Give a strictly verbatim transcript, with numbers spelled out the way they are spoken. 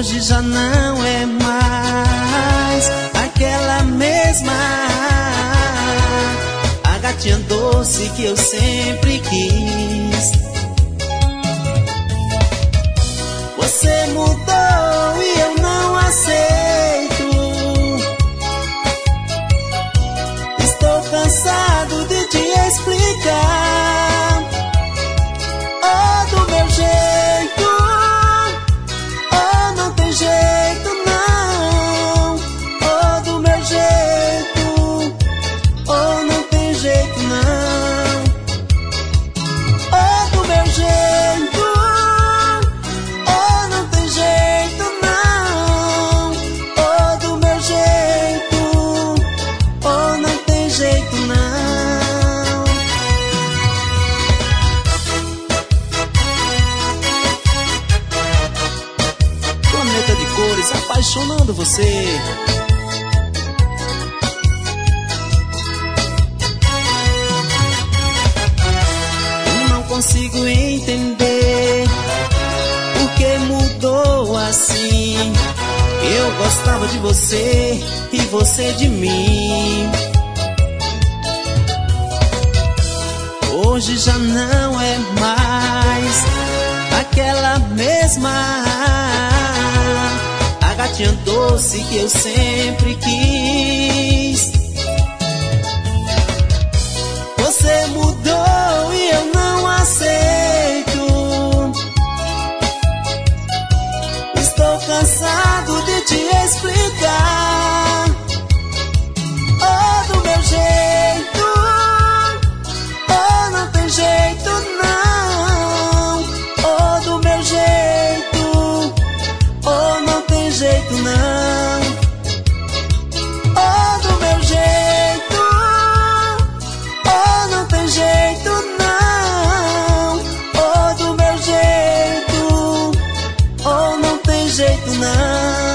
Hoje já não é mais aquela mesma a gatinha doce que eu sempre quis. Você mudou e eu não aceito. Estou cansado de te explicar. Oh, do meu jeito, oh, não tem jeito não. Oh, do meu jeito, oh, não tem jeito não. Oh, do meu jeito, oh, não tem jeito não. Oh, do meu jeito, oh, não tem jeito não. Planeta de cores apaixonando você. Eu não consigo entender por que mudou assim. Eu gostava de você e você de mim. Hoje já não é mais aquela mesma a gatinha doce que eu sempre quis. Você mudou e eu não aceito. Estou cansado de te explicar. Oh, do meu jeito, oh, não tem jeito não. Oh, do meu jeito, oh, não tem jeito não. Oh, do meu jeito, oh, não tem jeito não. Oh, do meu jeito, oh, não tem jeito não.